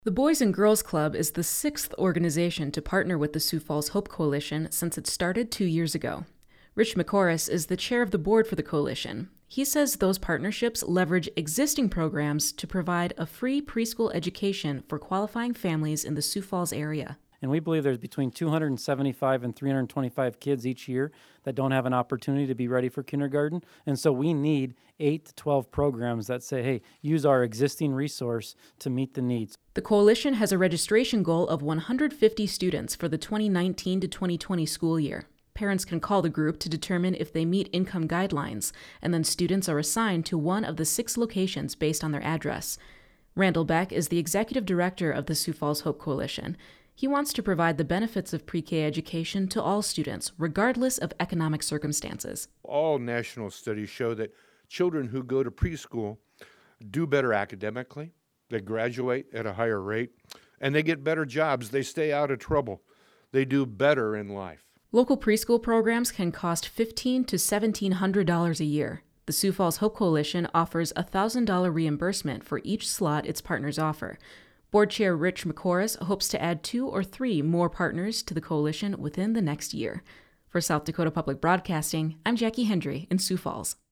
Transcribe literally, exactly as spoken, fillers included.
The Boys and Girls Club is the sixth organization to partner with the Sioux Falls Hope Coalition since it started two years ago. Rich McCorris is the chair of the board for the coalition. He says those partnerships leverage existing programs to provide a free preschool education for qualifying families in the Sioux Falls area. And we believe there's between two hundred seventy-five and three hundred twenty-five kids each year that don't have an opportunity to be ready for kindergarten. And so we need eight to twelve programs that say, hey, use our existing resource to meet the needs. The coalition has a registration goal of one hundred fifty students for the twenty nineteen to twenty twenty school year. Parents can call the group to determine if they meet income guidelines, and then students are assigned to one of the six locations based on their address. Randall Beck is the executive director of the Sioux Falls Hope Coalition. He wants to provide the benefits of pre-K education to all students, regardless of economic circumstances. All national studies show that children who go to preschool do better academically, they graduate at a higher rate, and they get better jobs. They stay out of trouble. They do better in life. Local preschool programs can cost fifteen hundred to seventeen hundred dollars a year. The Sioux Falls Hope Coalition offers a one thousand dollars reimbursement for each slot its partners offer. Board Chair Rich McCorris hopes to add two or three more partners to the coalition within the next year. For South Dakota Public Broadcasting, I'm Jackie Hendry in Sioux Falls.